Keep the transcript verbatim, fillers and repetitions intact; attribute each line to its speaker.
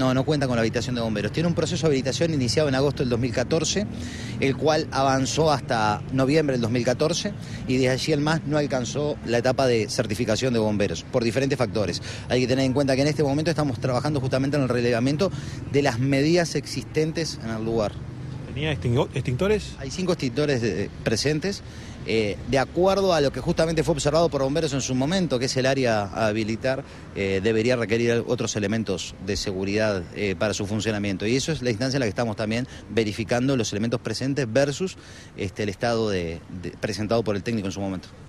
Speaker 1: No, no cuenta con la habilitación de bomberos. Tiene un proceso de habilitación iniciado en agosto del dos mil catorce, el cual avanzó hasta noviembre del dos mil catorce y desde allí en más no alcanzó la etapa de certificación de bomberos por diferentes factores. Hay que tener en cuenta que en este momento estamos trabajando justamente en el relevamiento de las medidas existentes en el lugar.
Speaker 2: ¿Tenía extintores?
Speaker 1: Hay cinco extintores de, presentes, eh, de acuerdo a lo que justamente fue observado por bomberos en su momento, que es el área a habilitar, eh, debería requerir otros elementos de seguridad eh, para su funcionamiento. Y eso es la instancia en la que estamos también verificando los elementos presentes versus este, el estado de, de, presentado por el técnico en su momento.